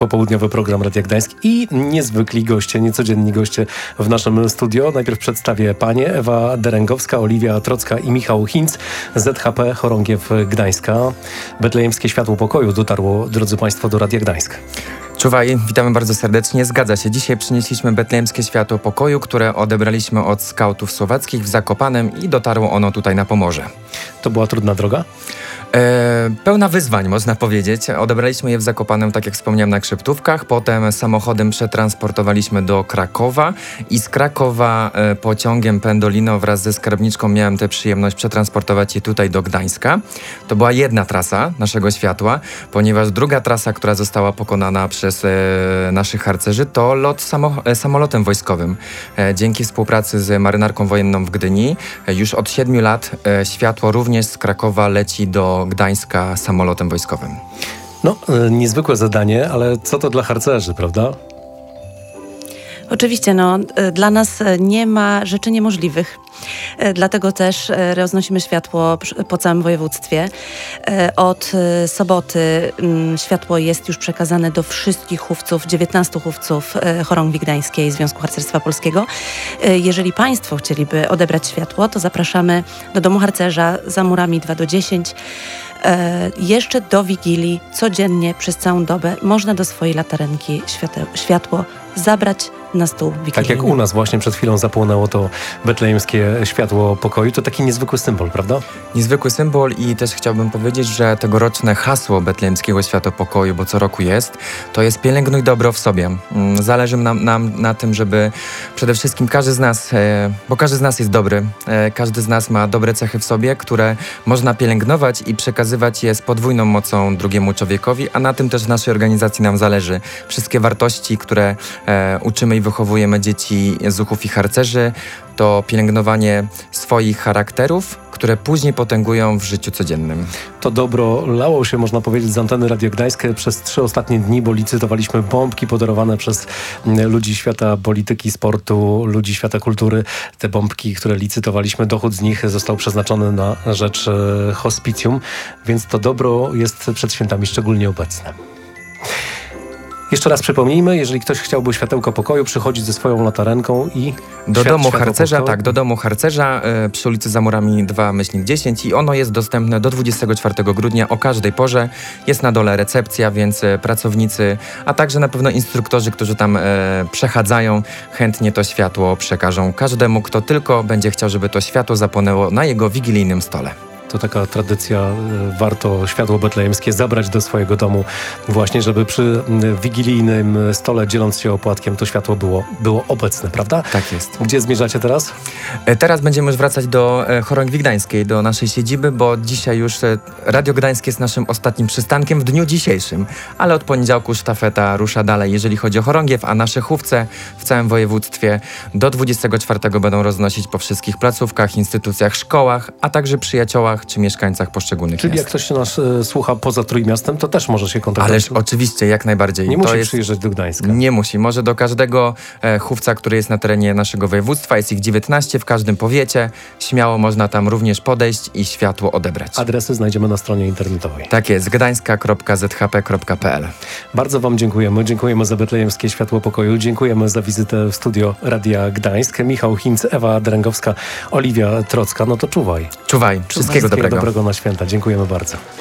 Popołudniowy program Radia Gdańsk i niezwykli goście, niecodzienni goście w naszym studio. Najpierw przedstawię panie Ewa Derengowska, Oliwia Trocka i Michał Hinc z ZHP Chorągiew Gdańska. Betlejemskie Światło Pokoju dotarło, drodzy państwo, do Radia Gdańsk. Czuwaj, witamy bardzo serdecznie. Zgadza się. Dzisiaj przynieśliśmy Betlejemskie Światło Pokoju, które odebraliśmy od skautów słowackich w Zakopanem i dotarło ono tutaj na Pomorze. To była trudna droga? Pełna wyzwań, można powiedzieć. Odebraliśmy je w Zakopanem, tak jak wspomniałem, na Krzeptówkach. Potem samochodem przetransportowaliśmy do Krakowa i z Krakowa pociągiem Pendolino wraz ze skarbniczką miałem tę przyjemność przetransportować je tutaj do Gdańska. To była jedna trasa naszego światła, ponieważ druga trasa, która została pokonana przez naszych harcerzy, to lot samolotem wojskowym. Dzięki współpracy z Marynarką Wojenną w Gdyni już od 7 lat światło również z Krakowa leci do Gdańska samolotem wojskowym. No, niezwykłe zadanie, ale co to dla harcerzy, prawda? Oczywiście, dla nas nie ma rzeczy niemożliwych. Dlatego też roznosimy światło po całym województwie. Od soboty światło jest już przekazane do wszystkich chówców, 19 chówców Chorągwi Gdańskiej Związku Harcerstwa Polskiego. Jeżeli państwo chcieliby odebrać światło, to zapraszamy do Domu Harcerza za murami 2 do 10. Jeszcze do Wigilii, codziennie, przez całą dobę można do swojej latarenki światło zabrać na stół wigilijny. Tak jak u nas właśnie przed chwilą zapłonęło to Betlejemskie Światło Pokoju. To taki niezwykły symbol, prawda? Niezwykły symbol i też chciałbym powiedzieć, że tegoroczne hasło Betlejemskiego Światła Pokoju, bo co roku jest, to jest pielęgnuj dobro w sobie. Zależy nam na tym, żeby przede wszystkim każdy z nas, bo każdy z nas jest dobry, każdy z nas ma dobre cechy w sobie, które można pielęgnować i przekazywać je z podwójną mocą drugiemu człowiekowi, a na tym też w naszej organizacji nam zależy. Wszystkie wartości, które uczymy i wychowujemy dzieci zuchów i harcerzy, to pielęgnowanie swoich charakterów, które później potęgują w życiu codziennym. To dobro lało się, można powiedzieć, z anteny Radia Gdańsk przez 3 ostatnie dni, bo licytowaliśmy bombki podarowane przez ludzi świata polityki, sportu, ludzi świata kultury. Te bombki, które licytowaliśmy, dochód z nich został przeznaczony na rzecz hospicjum, więc to dobro jest przed świętami szczególnie obecne. Jeszcze raz przypomnijmy, jeżeli ktoś chciałby światełko pokoju, przychodzić ze swoją latarenką i... Do domu harcerza, tak, do domu harcerza przy ulicy za murami 2/10 i ono jest dostępne do 24 grudnia o każdej porze. Jest na dole recepcja, więc pracownicy, a także na pewno instruktorzy, którzy tam przechadzają, chętnie to światło przekażą każdemu, kto tylko będzie chciał, żeby to światło zapłonęło na jego wigilijnym stole. To taka tradycja, warto światło betlejemskie zabrać do swojego domu właśnie, żeby przy wigilijnym stole, dzieląc się opłatkiem, to światło było obecne, prawda? Tak jest. Gdzie zmierzacie teraz? Teraz będziemy już wracać do Chorągwi Gdańskiej, do naszej siedziby, bo dzisiaj już Radio Gdańsk jest naszym ostatnim przystankiem w dniu dzisiejszym, ale od poniedziałku sztafeta rusza dalej, jeżeli chodzi o Chorągiew, a nasze chówce w całym województwie do 24 będą roznosić po wszystkich placówkach, instytucjach, szkołach, a także przyjaciołach czy mieszkańcach poszczególnych Czyli miast. jak ktoś nas słucha poza Trójmiastem, to też może się kontaktować. Ależ oczywiście, jak najbardziej. Nie musi przyjeżdżać do Gdańska. Nie musi. Może do każdego chówca, który jest na terenie naszego województwa. Jest ich 19 w każdym powiecie. Śmiało można tam również podejść i światło odebrać. Adresy znajdziemy na stronie internetowej. Tak jest, gdańska.zhp.pl. Bardzo wam dziękujemy. Dziękujemy za Betlejemskie Światło Pokoju. Dziękujemy za wizytę w studio Radia Gdańsk. Michał Hinc, Ewa Derengowska, Oliwia Trocka. No to czuwaj. Czuwaj. Wszystkiego dobrego. Dobrego na święta. Dziękujemy bardzo.